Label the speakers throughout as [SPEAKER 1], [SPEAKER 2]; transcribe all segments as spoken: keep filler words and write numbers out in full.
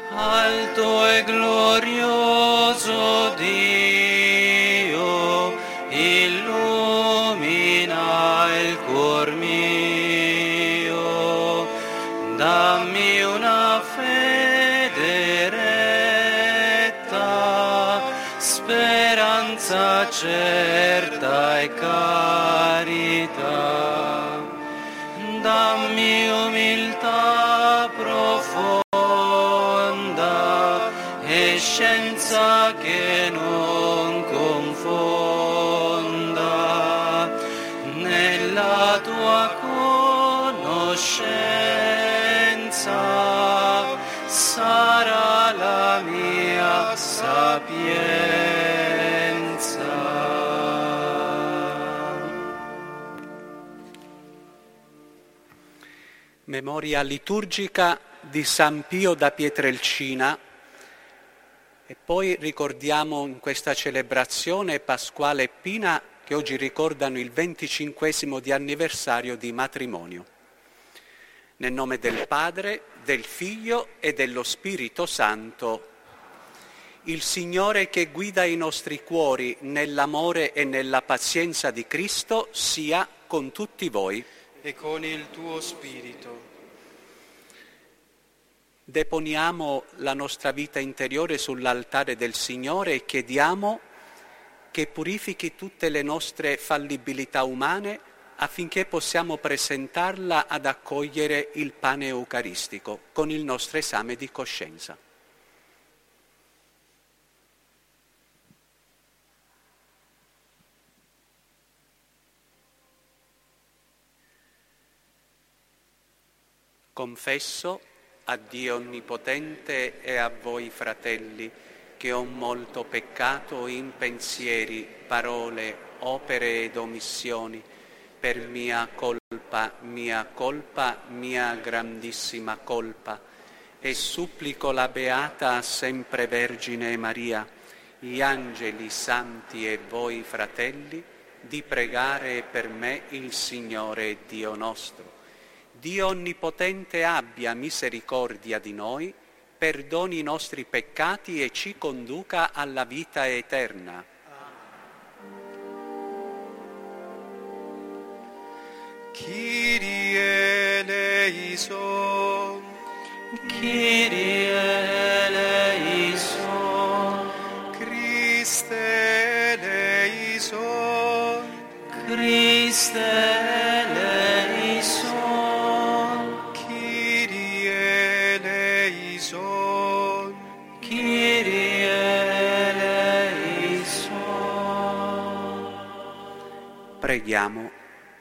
[SPEAKER 1] Alto e glorioso Dio, illumina il cuor mio, dammi una fede retta, speranza certa e carità, dammi umiltà profonda e scienza che non confonda, nella tua conoscenza sarà la mia sapienza.
[SPEAKER 2] Memoria liturgica di San Pio da Pietrelcina. E poi ricordiamo in questa celebrazione Pasquale e Pina, che oggi ricordano il venticinquesimo di anniversario di matrimonio. Nel nome del Padre, del Figlio e dello Spirito Santo. Il Signore che guida i nostri cuori nell'amore e nella pazienza di Cristo sia con tutti voi.
[SPEAKER 1] E con il tuo spirito.
[SPEAKER 2] Deponiamo la nostra vita interiore sull'altare del Signore e chiediamo che purifichi tutte le nostre fallibilità umane affinché possiamo presentarla ad accogliere il pane eucaristico con il nostro esame di coscienza. Confesso a Dio Onnipotente e a voi, fratelli, che ho molto peccato in pensieri, parole, opere ed omissioni, per mia colpa, mia colpa, mia grandissima colpa, e supplico la Beata Sempre Vergine Maria, gli angeli santi e voi, fratelli, di pregare per me il Signore Dio nostro. Dio Onnipotente abbia misericordia di noi, perdoni i nostri peccati e ci conduca alla vita eterna.
[SPEAKER 1] Kyrie eleison, Kyrie eleison, Christe eleison, Christe eleison, Kyrie eleison, Kyrie eleison.
[SPEAKER 2] Preghiamo.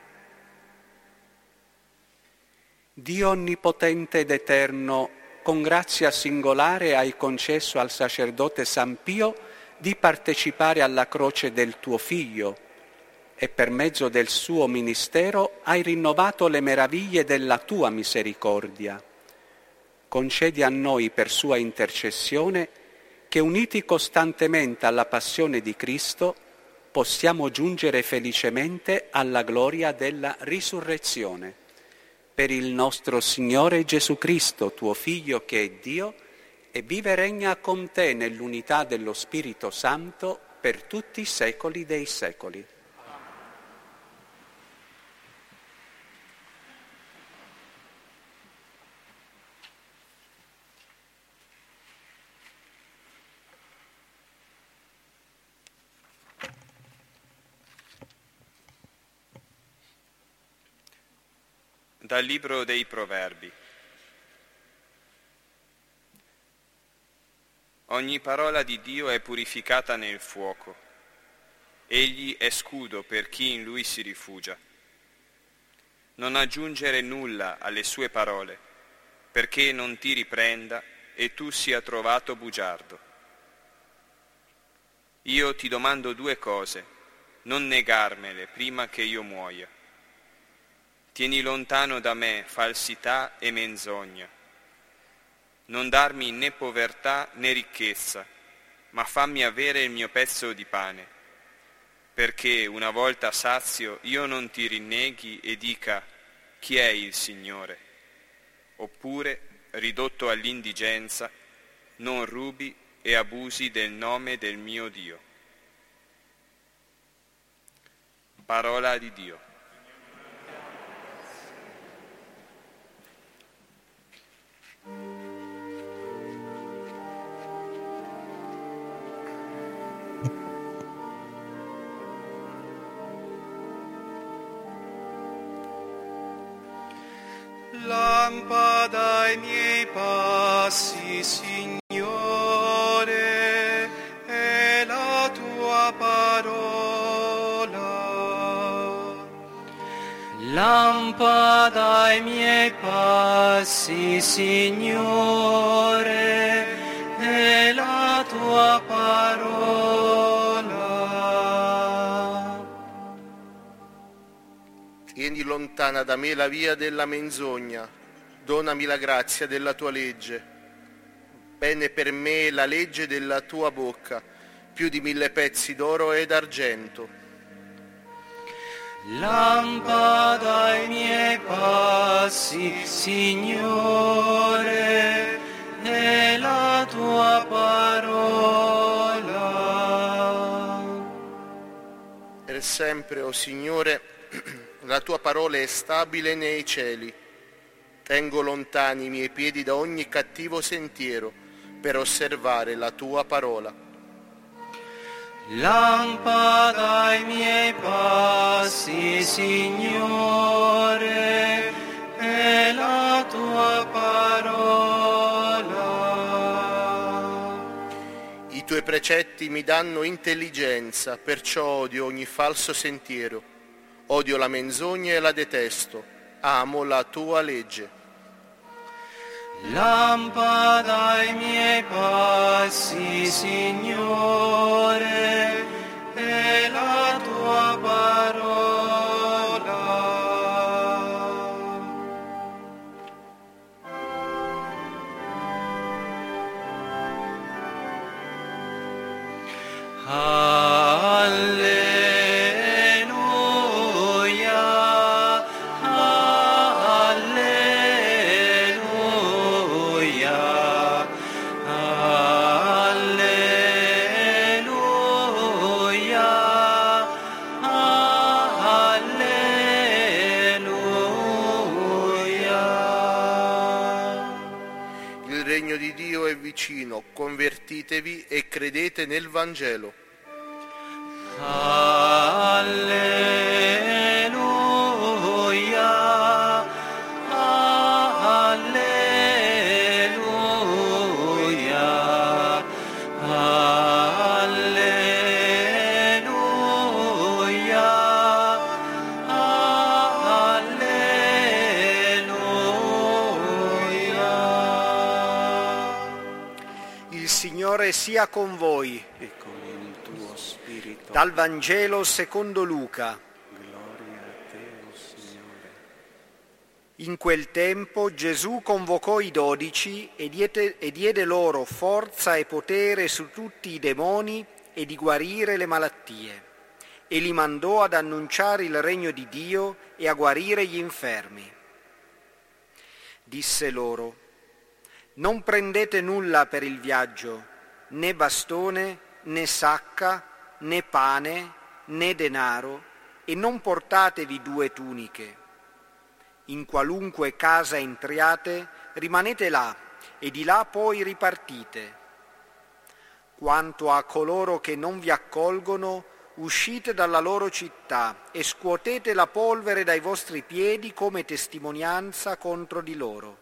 [SPEAKER 2] Dio Onnipotente ed Eterno, con grazia singolare hai concesso al sacerdote San Pio di partecipare alla croce del tuo Figlio e per mezzo del suo ministero hai rinnovato le meraviglie della tua misericordia. Concedi a noi per sua intercessione che, uniti costantemente alla passione di Cristo, possiamo giungere felicemente alla gloria della risurrezione. Per il nostro Signore Gesù Cristo, tuo Figlio che è Dio, e vive e regna con te nell'unità dello Spirito Santo per tutti i secoli dei secoli.
[SPEAKER 3] Dal Libro dei Proverbi. Ogni parola di Dio è purificata nel fuoco. Egli è scudo per chi in Lui si rifugia. Non aggiungere nulla alle sue parole, perché non ti riprenda e tu sia trovato bugiardo. Io ti domando due cose, non negarmele prima che io muoia. Tieni lontano da me falsità e menzogna. Non darmi né povertà né ricchezza, ma fammi avere il mio pezzo di pane, perché una volta sazio io non ti rinneghi e dica chi è il Signore, oppure, ridotto all'indigenza, non rubi e abusi del nome del mio Dio. Parola di Dio.
[SPEAKER 1] Lampada ai miei passi, Signore, è la tua parola.
[SPEAKER 4] Lampada ai miei passi, Signore, è la tua parola.
[SPEAKER 5] Tieni lontana da me la via della menzogna, donami la grazia della tua legge. Bene per me la legge della tua bocca, più di mille pezzi d'oro ed argento.
[SPEAKER 4] Lampada ai miei passi, Signore, è la tua parola.
[SPEAKER 5] Per sempre, o Signore, la tua parola è stabile nei cieli. Tengo lontani i miei piedi da ogni cattivo sentiero per osservare la tua parola.
[SPEAKER 4] Lampada ai miei passi, Signore, è la tua parola.
[SPEAKER 5] I tuoi precetti mi danno intelligenza, perciò odio ogni falso sentiero. Odio la menzogna e la detesto. Amo la tua legge.
[SPEAKER 4] Lampada ai miei passi, Signore, è la tua parola. Alleluia, alleluia, alleluia, alleluia.
[SPEAKER 5] Il regno di Dio è vicino, convertitevi e credete nel Vangelo.
[SPEAKER 4] Alleluia, alleluia, alleluia, alleluia.
[SPEAKER 6] Il Signore sia con voi.
[SPEAKER 2] E con il tuo spirito.
[SPEAKER 6] Dal Vangelo secondo Luca.
[SPEAKER 2] Gloria a te, o Signore.
[SPEAKER 6] In quel tempo Gesù convocò i dodici e diede, e diede loro forza e potere su tutti i demoni e di guarire le malattie, e li mandò ad annunciare il regno di Dio e a guarire gli infermi. Disse loro: non prendete nulla per il viaggio, né bastone, né sacca, né pane, né denaro, e non portatevi due tuniche. In qualunque casa entriate, rimanete là, e di là poi ripartite. Quanto a coloro che non vi accolgono, uscite dalla loro città e scuotete la polvere dai vostri piedi come testimonianza contro di loro.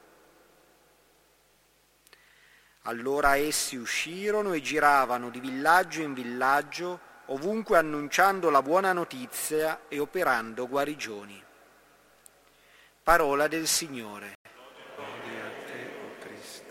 [SPEAKER 6] Allora essi uscirono e giravano di villaggio in villaggio, ovunque annunciando la buona notizia e operando guarigioni. Parola del Signore.
[SPEAKER 2] Gloria a te, o Cristo.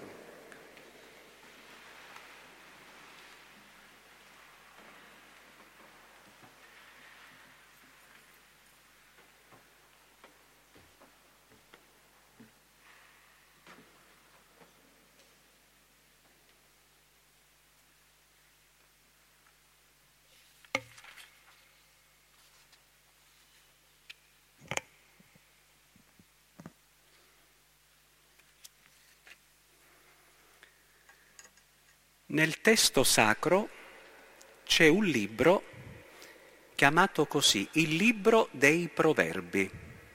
[SPEAKER 2] Nel testo sacro c'è un libro chiamato così, il libro dei proverbi,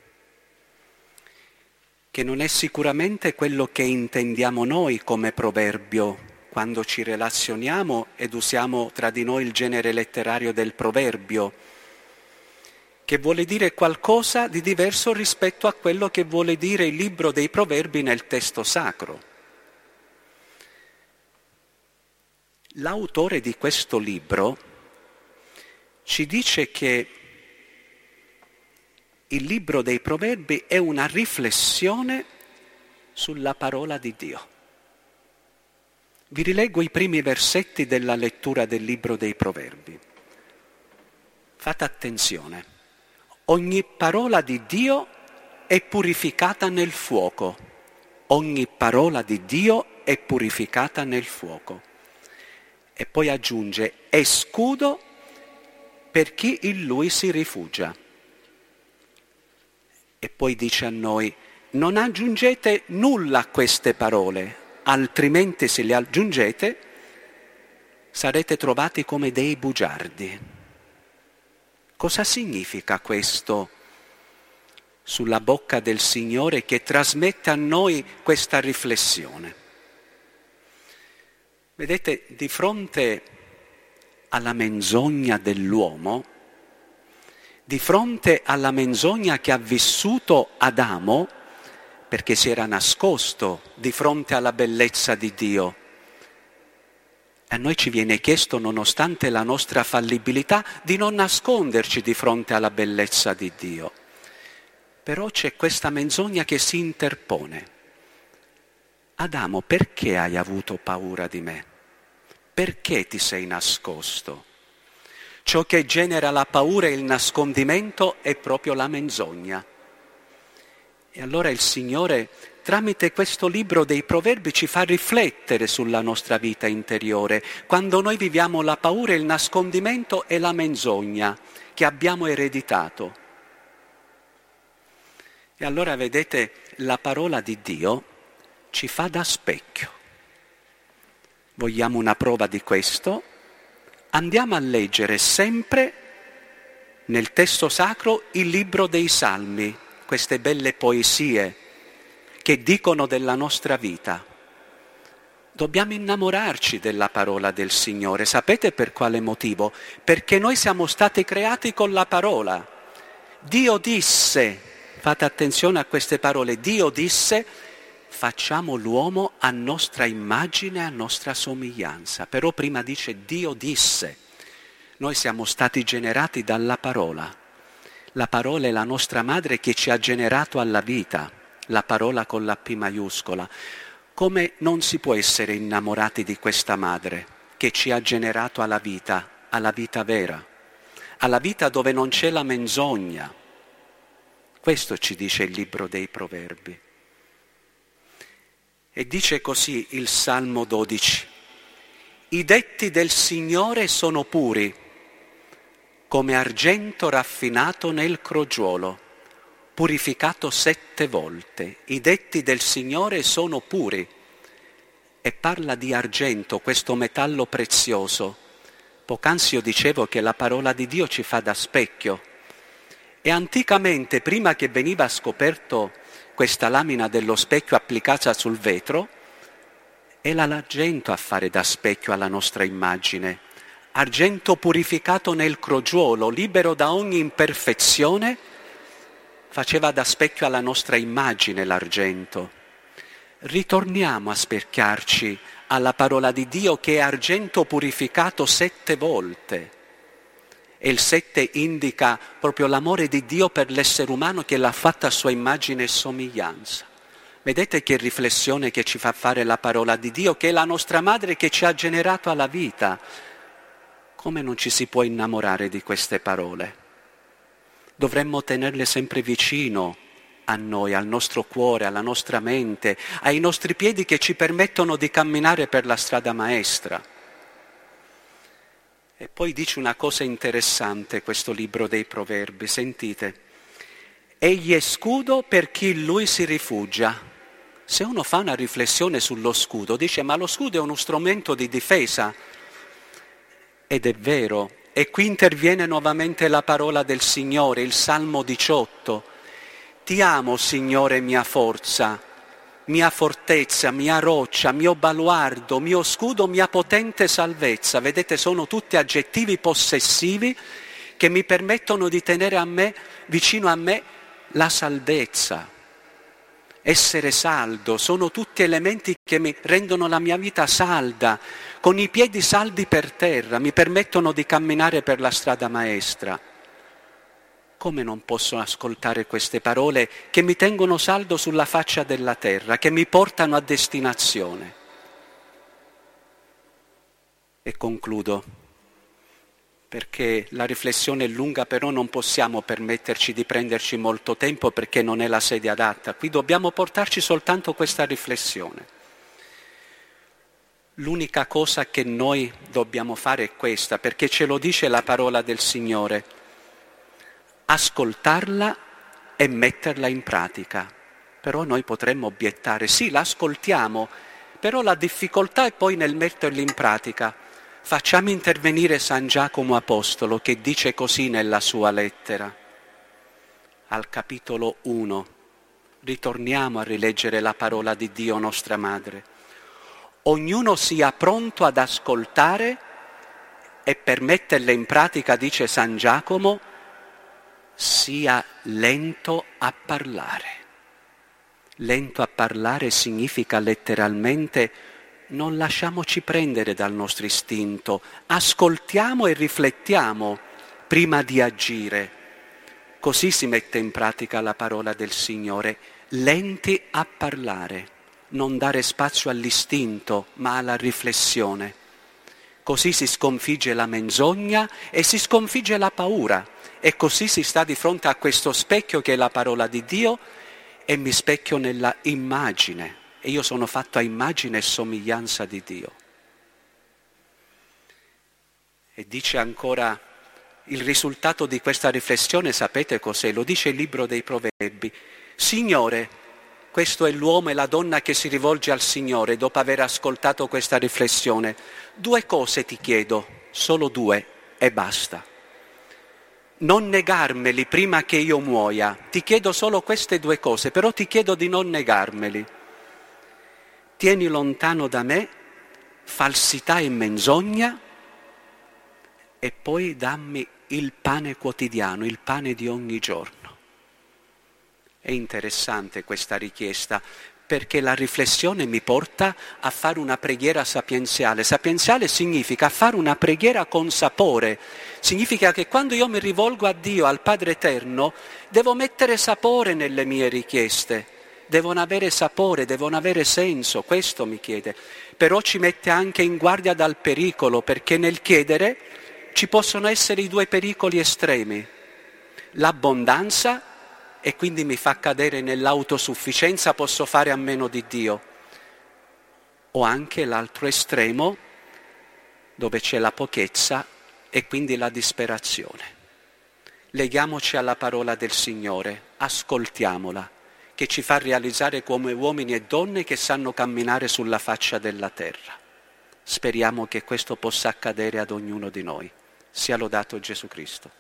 [SPEAKER 2] che non è sicuramente quello che intendiamo noi come proverbio quando ci relazioniamo ed usiamo tra di noi il genere letterario del proverbio, che vuole dire qualcosa di diverso rispetto a quello che vuole dire il libro dei proverbi nel testo sacro. L'autore di questo libro ci dice che il libro dei proverbi è una riflessione sulla parola di Dio. Vi rileggo i primi versetti della lettura del libro dei proverbi. Fate attenzione. Ogni parola di Dio è purificata nel fuoco. Ogni parola di Dio è purificata nel fuoco. E poi aggiunge, è scudo per chi in lui si rifugia. E poi dice a noi, non aggiungete nulla a queste parole, altrimenti se le aggiungete sarete trovati come dei bugiardi. Cosa significa questo sulla bocca del Signore che trasmette a noi questa riflessione? Vedete, di fronte alla menzogna dell'uomo, di fronte alla menzogna che ha vissuto Adamo, perché si era nascosto di fronte alla bellezza di Dio, a noi ci viene chiesto, nonostante la nostra fallibilità, di non nasconderci di fronte alla bellezza di Dio. Però c'è questa menzogna che si interpone. Adamo, perché hai avuto paura di me? Perché ti sei nascosto? Ciò che genera la paura e il nascondimento è proprio la menzogna. E allora il Signore, tramite questo libro dei proverbi, ci fa riflettere sulla nostra vita interiore, quando noi viviamo la paura, il nascondimento e la menzogna che abbiamo ereditato. E allora vedete, la parola di Dio ci fa da specchio. Vogliamo una prova di questo? Andiamo a leggere sempre nel testo sacro il libro dei Salmi, queste belle poesie che dicono della nostra vita. Dobbiamo innamorarci della parola del Signore. Sapete per quale motivo? Perché noi siamo stati creati con la parola. Dio disse, fate attenzione a queste parole, Dio disse, facciamo l'uomo a nostra immagine, a nostra somiglianza. Però prima dice Dio disse. Noi siamo stati generati dalla parola. La parola è la nostra madre che ci ha generato alla vita, la parola con la P maiuscola. Come non si può essere innamorati di questa madre che ci ha generato alla vita, alla vita vera, alla vita dove non c'è la menzogna. Questo ci dice il libro dei proverbi. E dice così il Salmo dodici, i detti del Signore sono puri, come argento raffinato nel crogiolo, purificato sette volte. I detti del Signore sono puri. E parla di argento, questo metallo prezioso. Poc'anzi io dicevo che la parola di Dio ci fa da specchio. E anticamente, prima che veniva scoperto questa lamina dello specchio applicata sul vetro, era l'argento a fare da specchio alla nostra immagine. Argento purificato nel crogiolo, libero da ogni imperfezione, faceva da specchio alla nostra immagine l'argento. Ritorniamo a specchiarci alla parola di Dio che è argento purificato sette volte. E il sette indica proprio l'amore di Dio per l'essere umano che l'ha fatta a sua immagine e somiglianza. Vedete che riflessione che ci fa fare la parola di Dio, che è la nostra madre che ci ha generato alla vita. Come non ci si può innamorare di queste parole? Dovremmo tenerle sempre vicino a noi, al nostro cuore, alla nostra mente, ai nostri piedi che ci permettono di camminare per la strada maestra. E poi dice una cosa interessante questo libro dei proverbi, sentite. Egli è scudo per chi in lui si rifugia. Se uno fa una riflessione sullo scudo, dice ma lo scudo è uno strumento di difesa. Ed è vero. E qui interviene nuovamente la parola del Signore, il Salmo diciotto. Ti amo, Signore, mia forza, mia fortezza, mia roccia, mio baluardo, mio scudo, mia potente salvezza. Vedete, sono tutti aggettivi possessivi che mi permettono di tenere a me, vicino a me, la salvezza. Essere saldo, sono tutti elementi che mi rendono la mia vita salda, con i piedi saldi per terra, mi permettono di camminare per la strada maestra. Come non posso ascoltare queste parole che mi tengono saldo sulla faccia della terra, che mi portano a destinazione? E concludo, perché la riflessione è lunga, però non possiamo permetterci di prenderci molto tempo perché non è la sede adatta. Qui dobbiamo portarci soltanto questa riflessione. L'unica cosa che noi dobbiamo fare è questa, perché ce lo dice la parola del Signore: ascoltarla e metterla in pratica. Però noi potremmo obiettare, sì, l'ascoltiamo, però la difficoltà è poi nel metterla in pratica. Facciamo intervenire San Giacomo Apostolo, che dice così nella sua lettera, al capitolo uno. Ritorniamo a rileggere la parola di Dio, nostra Madre. Ognuno sia pronto ad ascoltare e per metterle in pratica, dice San Giacomo, sia lento a parlare. Lento a parlare significa letteralmente non lasciamoci prendere dal nostro istinto, ascoltiamo e riflettiamo prima di agire. Così si mette in pratica la parola del Signore, lenti a parlare, non dare spazio all'istinto ma alla riflessione. Così si sconfigge la menzogna e si sconfigge la paura, e così si sta di fronte a questo specchio che è la parola di Dio e mi specchio nella immagine. E io sono fatto a immagine e somiglianza di Dio. E dice ancora, il risultato di questa riflessione, sapete cos'è? Lo dice il libro dei Proverbi. Signore, questo è l'uomo e la donna che si rivolge al Signore dopo aver ascoltato questa riflessione. Due cose ti chiedo, solo due, e basta. Non negarmeli prima che io muoia. Ti chiedo solo queste due cose, però ti chiedo di non negarmeli. Tieni lontano da me falsità e menzogna e poi dammi il pane quotidiano, il pane di ogni giorno. È interessante questa richiesta perché la riflessione mi porta a fare una preghiera sapienziale. Sapienziale significa fare una preghiera con sapore, significa che quando io mi rivolgo a Dio, al Padre Eterno, devo mettere sapore nelle mie richieste. Devono avere sapore, devono avere senso, questo mi chiede. Però ci mette anche in guardia dal pericolo, perché nel chiedere ci possono essere i due pericoli estremi. L'abbondanza, e quindi mi fa cadere nell'autosufficienza, posso fare a meno di Dio. O anche l'altro estremo, dove c'è la pochezza e quindi la disperazione. Leghiamoci alla parola del Signore, ascoltiamola, che ci fa realizzare come uomini e donne che sanno camminare sulla faccia della terra. Speriamo che questo possa accadere ad ognuno di noi. Sia lodato Gesù Cristo.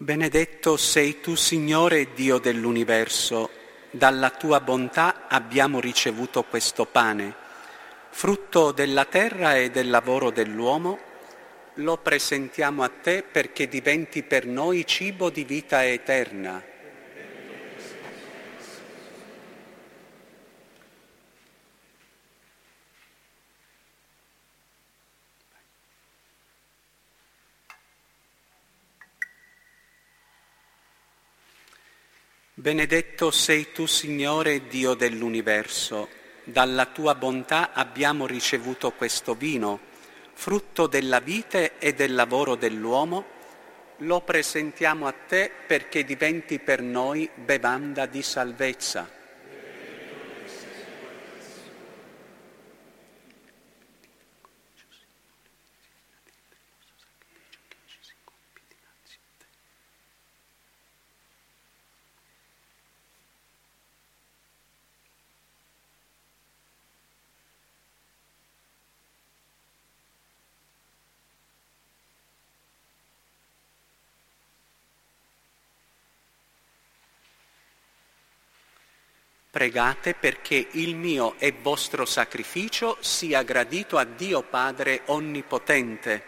[SPEAKER 2] Benedetto sei tu, Signore Dio dell'universo, dalla tua bontà abbiamo ricevuto questo pane, frutto della terra e del lavoro dell'uomo. Lo presentiamo a te perché diventi per noi cibo di vita eterna. Benedetto sei tu, Signore Dio dell'universo, dalla tua bontà abbiamo ricevuto questo vino, frutto della vite e del lavoro dell'uomo. Lo presentiamo a te perché diventi per noi bevanda di salvezza. Pregate perché il mio e vostro sacrificio sia gradito a Dio Padre Onnipotente.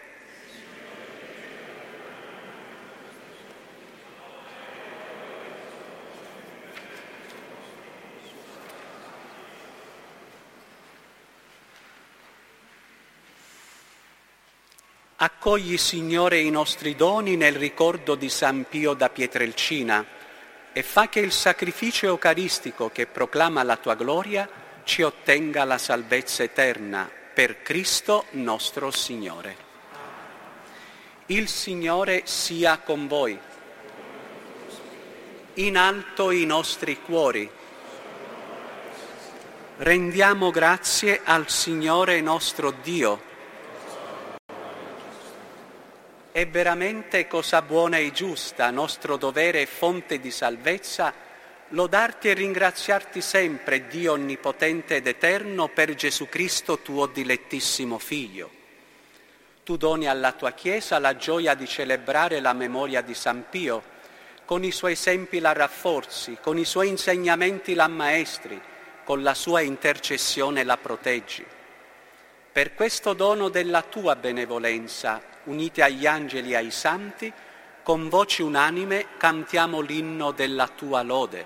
[SPEAKER 2] Accogli, Signore, i nostri doni nel ricordo di San Pio da Pietrelcina e fa che il sacrificio eucaristico che proclama la tua gloria ci ottenga la salvezza eterna per Cristo nostro Signore. Il Signore sia con voi. In alto i nostri cuori. Rendiamo grazie al Signore nostro Dio. È veramente cosa buona e giusta, nostro dovere e fonte di salvezza, lodarti e ringraziarti sempre, Dio onnipotente ed eterno, per Gesù Cristo, tuo dilettissimo Figlio. Tu doni alla tua Chiesa la gioia di celebrare la memoria di San Pio, con i suoi esempi la rafforzi, con i suoi insegnamenti la ammaestri, con la sua intercessione la proteggi. Per questo dono della tua benevolenza, uniti agli angeli e ai santi, con voci unanime cantiamo l'inno della tua lode.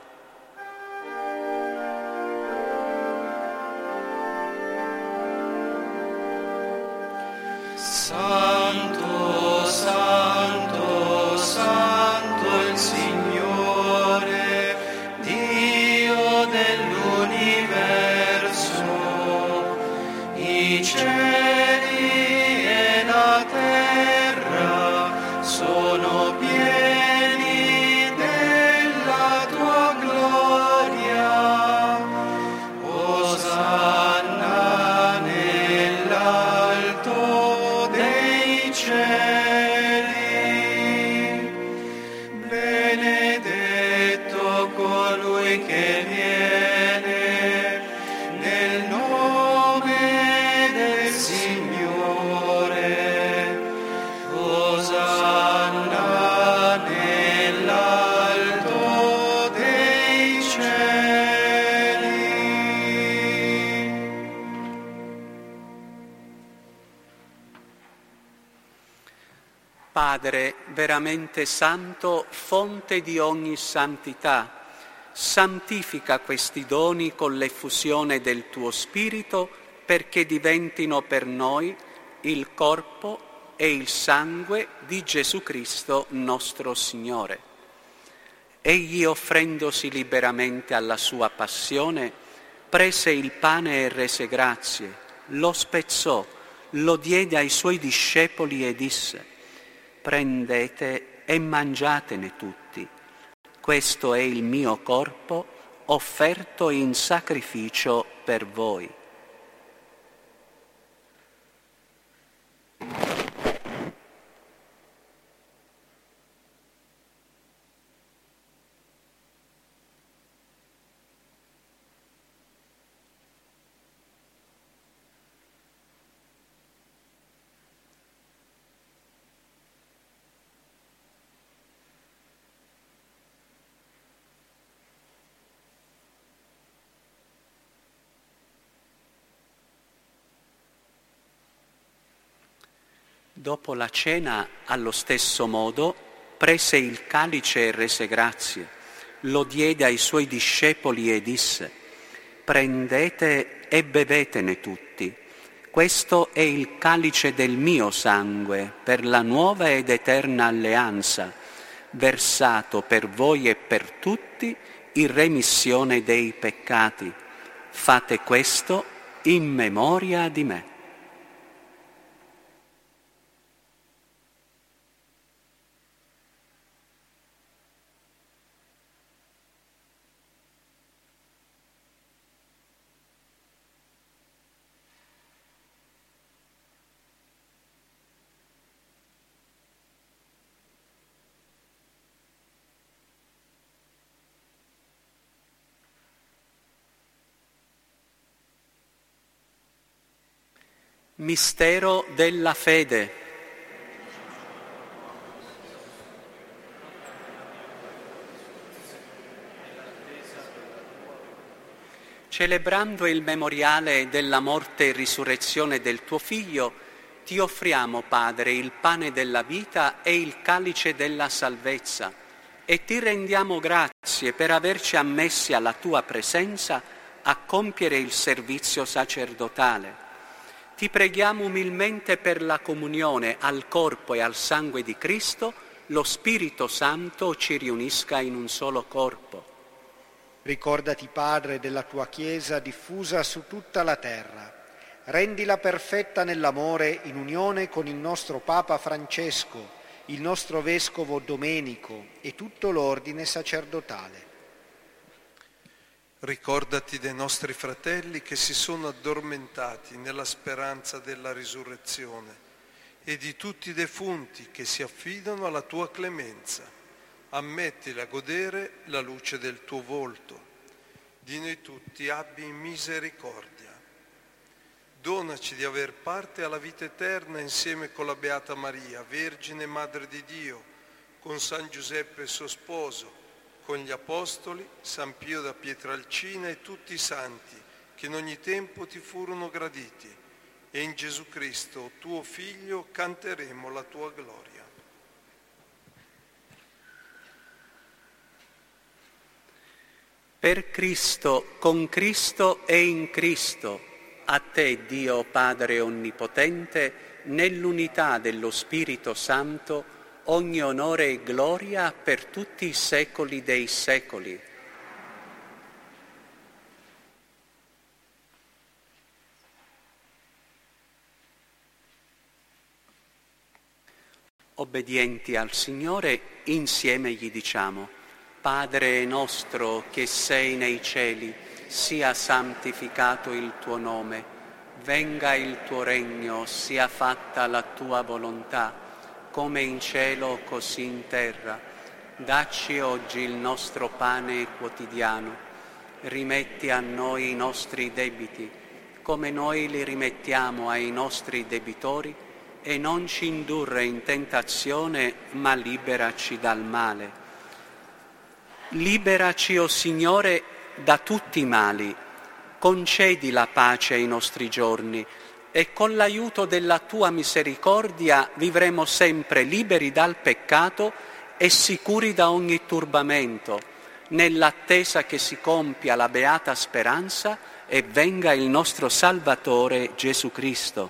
[SPEAKER 4] Santo, santo, santo il Signore, Dio dell'universo, i cieli e la terra sono pieni della tua gloria. Osanna nell'alto dei cieli. Benedetto colui che viene nel nome del Signore. Osanna nell'alto dei cieli.
[SPEAKER 2] Padre veramente santo, fonte di ogni santità, santifica questi doni con l'effusione del tuo Spirito perché diventino per noi il corpo e il sangue di Gesù Cristo nostro Signore. Egli, offrendosi liberamente alla sua passione, prese il pane e rese grazie, lo spezzò, lo diede ai suoi discepoli e disse: prendete e mangiatene tutti. Questo è il mio corpo offerto in sacrificio per voi. Dopo la cena, allo stesso modo, prese il calice e rese grazie, lo diede ai suoi discepoli e disse: «Prendete e bevetene tutti. Questo è il calice del mio sangue per la nuova ed eterna alleanza, versato per voi e per tutti in remissione dei peccati. Fate questo in memoria di me». Mistero della fede. Celebrando il memoriale della morte e risurrezione del tuo Figlio, ti offriamo, Padre, il pane della vita e il calice della salvezza, e ti rendiamo grazie per averci ammessi alla tua presenza a compiere il servizio sacerdotale. Ti preghiamo umilmente per la comunione al corpo e al sangue di Cristo, lo Spirito Santo ci riunisca in un solo corpo.
[SPEAKER 6] Ricordati, Padre, della tua Chiesa diffusa su tutta la terra. Rendila perfetta nell'amore in unione con il nostro Papa Francesco, il nostro Vescovo Domenico e tutto l'ordine sacerdotale.
[SPEAKER 7] Ricordati dei nostri fratelli che si sono addormentati nella speranza della risurrezione e di tutti i defunti che si affidano alla tua clemenza. Ammettili a godere la luce del tuo volto. Di noi tutti abbi misericordia. Donaci di aver parte alla vita eterna insieme con la Beata Maria, Vergine e Madre di Dio, con San Giuseppe suo sposo, con gli Apostoli, San Pio da Pietrelcina e tutti i santi che in ogni tempo ti furono graditi, e in Gesù Cristo, tuo Figlio, canteremo la tua gloria.
[SPEAKER 2] Per Cristo, con Cristo e in Cristo, a te, Dio Padre Onnipotente, nell'unità dello Spirito Santo, ogni onore e gloria per tutti i secoli dei secoli. Obbedienti al Signore, insieme gli diciamo: Padre nostro che sei nei cieli, sia santificato il tuo nome, venga il tuo regno, sia fatta la tua volontà, come in cielo così in terra. Dacci oggi il nostro pane quotidiano, rimetti a noi i nostri debiti, come noi li rimettiamo ai nostri debitori, e non ci indurre in tentazione, ma liberaci dal male. Liberaci, o Signore, da tutti i mali, concedi la pace ai nostri giorni, e con l'aiuto della tua misericordia vivremo sempre liberi dal peccato e sicuri da ogni turbamento, nell'attesa che si compia la beata speranza e venga il nostro Salvatore Gesù Cristo.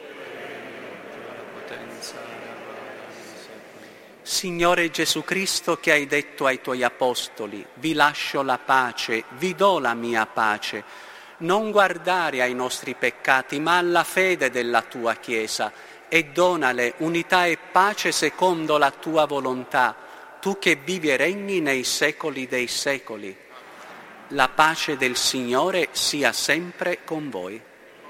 [SPEAKER 2] Signore Gesù Cristo, che hai detto ai tuoi apostoli: vi lascio la pace, vi do la mia pace, non guardare ai nostri peccati, ma alla fede della tua Chiesa, e donale unità e pace secondo la tua volontà, tu che vivi e regni nei secoli dei secoli. La pace del Signore sia sempre con voi.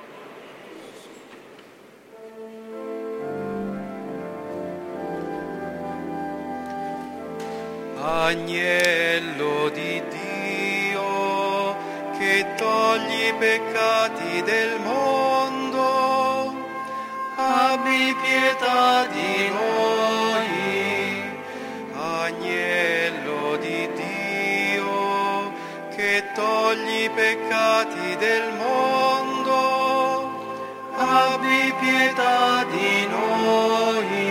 [SPEAKER 1] Agnello di Dio, che togli i peccati del mondo, abbi pietà di noi. Agnello di Dio, che togli i peccati del mondo, abbi
[SPEAKER 4] abbi pietà di noi.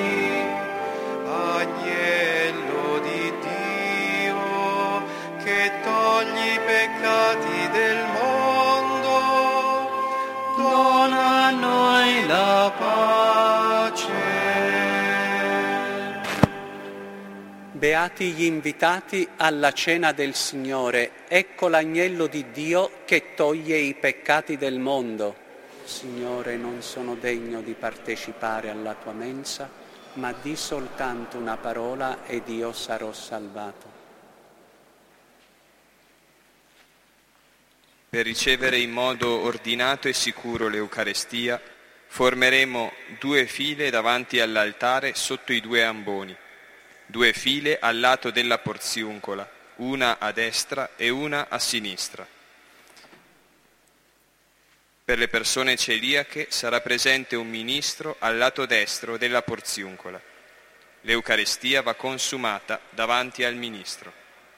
[SPEAKER 1] Agnello di Dio, che togli i peccati del mondo,
[SPEAKER 4] Dona a noi la pace.
[SPEAKER 2] Beati gli invitati alla cena del Signore, ecco l'agnello di Dio che toglie i peccati del mondo. Signore, non sono degno di partecipare alla tua mensa, ma di soltanto una parola ed io sarò salvato.
[SPEAKER 3] Per ricevere in modo ordinato e sicuro l'Eucarestia, formeremo due file davanti all'altare sotto i due amboni, due file al lato della porziuncola, una a destra e una a sinistra. Per le persone celiache sarà presente un ministro al lato destro della porziuncola. L'Eucarestia va consumata davanti al ministro.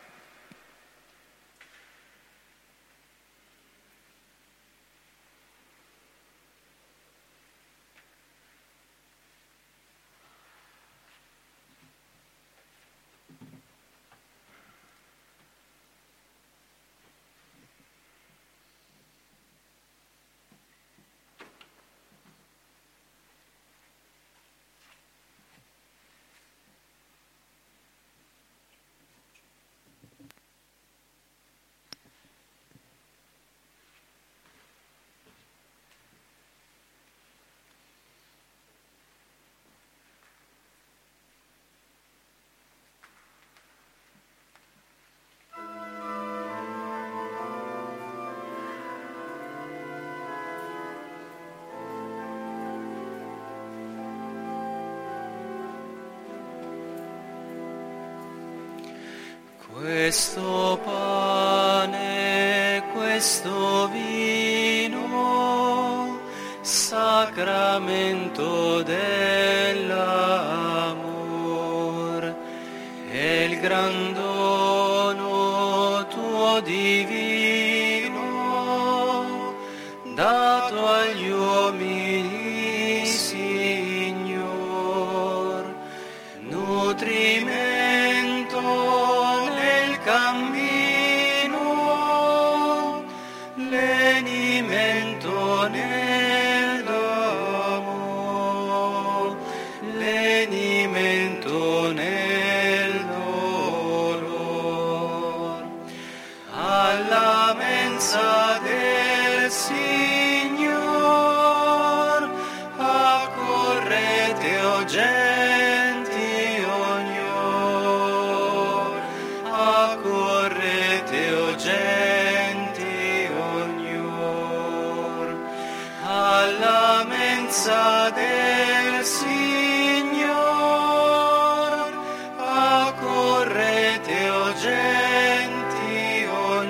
[SPEAKER 4] Questo pane, questo vino, sacramento dell'amor, è il gran dono tuo divino, dato agli uomini, Signor, nutrimento cammino, lenimento nel domo, lenimento nel dolor. Alla mensa del Signor accorrete, o genti, del Signor, accorrete, o genti,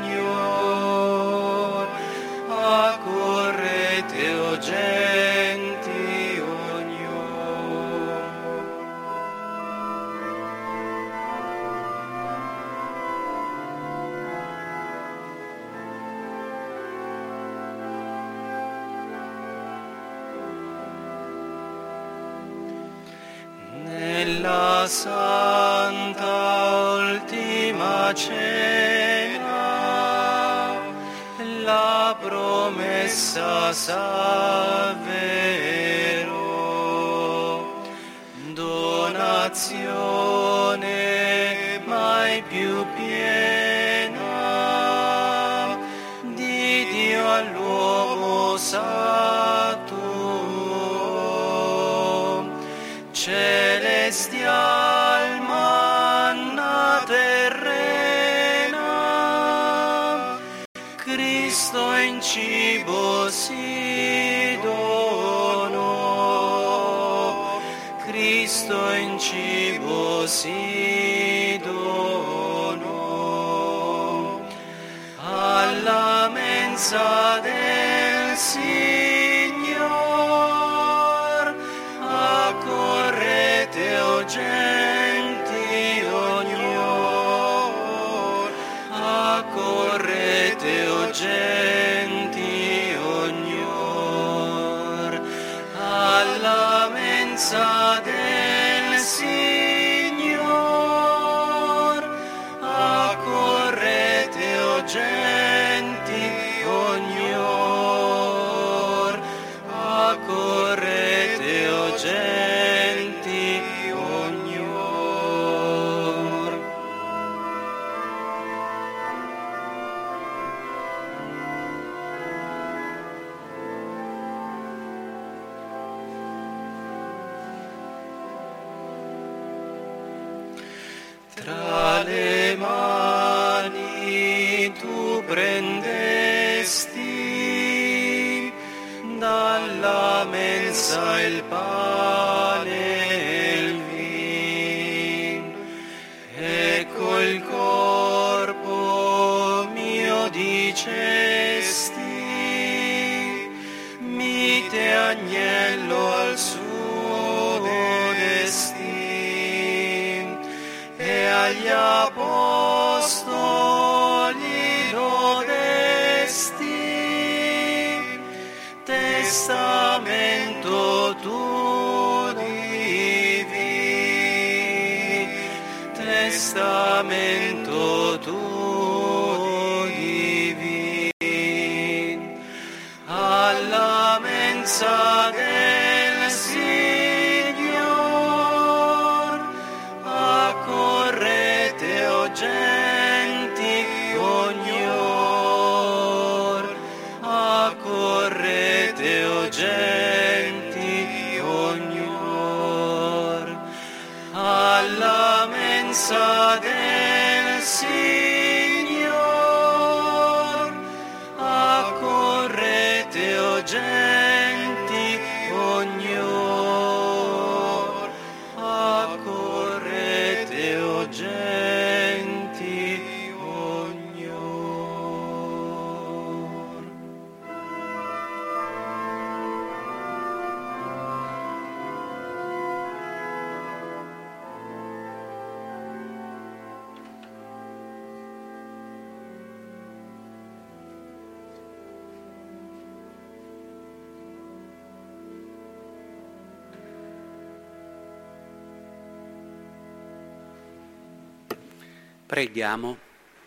[SPEAKER 4] ognor, accorrete, o genti, ognor. Nella santa ultima cena la promessa s'avverò, donazione mai più piena di Dio all'uomo satto, celestial manna terrena, Cristo in cibo si donò, Cristo in cibo si donò, alla mensa del Signor accorrete, o genti, ognor, accorrete, o genti, ognor, tra le mani tu prendesti dalla mensa il pane e il vino, e col corpo mio dicesti, mite agnello al suo destin, e agli apostoli lo desti, testamento tu divi, testamento tu divi, alla mensa del Signor accorrete o genti ogni or, accorrete o genti ogni or, alla mensa del Signor accorrete o genti ogni or, accorrete o genti ogni or.
[SPEAKER 2] Preghiamo.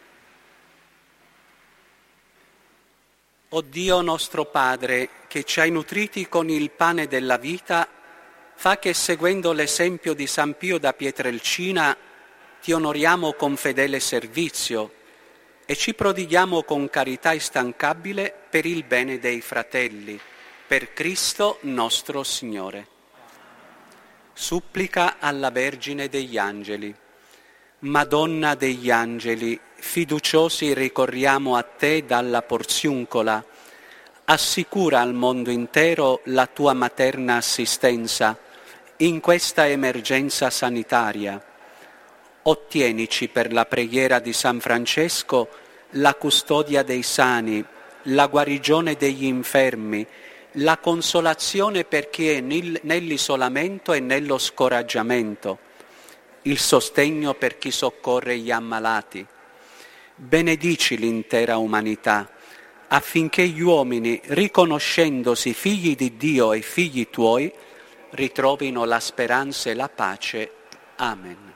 [SPEAKER 2] O Dio nostro Padre, che ci hai nutriti con il pane della vita, fa che seguendo l'esempio di San Pio da Pietrelcina ti onoriamo con fedele servizio e ci prodighiamo con carità instancabile per il bene dei fratelli, per Cristo nostro Signore. Supplica alla Vergine degli Angeli. Madonna degli Angeli, fiduciosi ricorriamo a te dalla Porziuncola, assicura al mondo intero la tua materna assistenza in questa emergenza sanitaria. Ottienici per la preghiera di San Francesco la custodia dei sani, la guarigione degli infermi, la consolazione per chi è nell'isolamento e nello scoraggiamento, il sostegno per chi soccorre gli ammalati. Benedici l'intera umanità, affinché gli uomini, riconoscendosi figli di Dio e figli tuoi, ritrovino la speranza e la pace. Amen.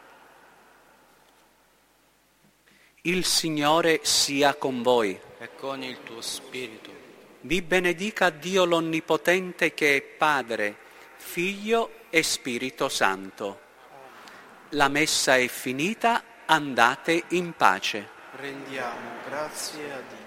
[SPEAKER 2] Il Signore sia con voi.
[SPEAKER 4] E con il tuo spirito.
[SPEAKER 2] Vi benedica Dio l'Onnipotente, che è Padre, Figlio e Spirito Santo. La messa è finita, andate in pace.
[SPEAKER 4] Rendiamo grazie a Dio.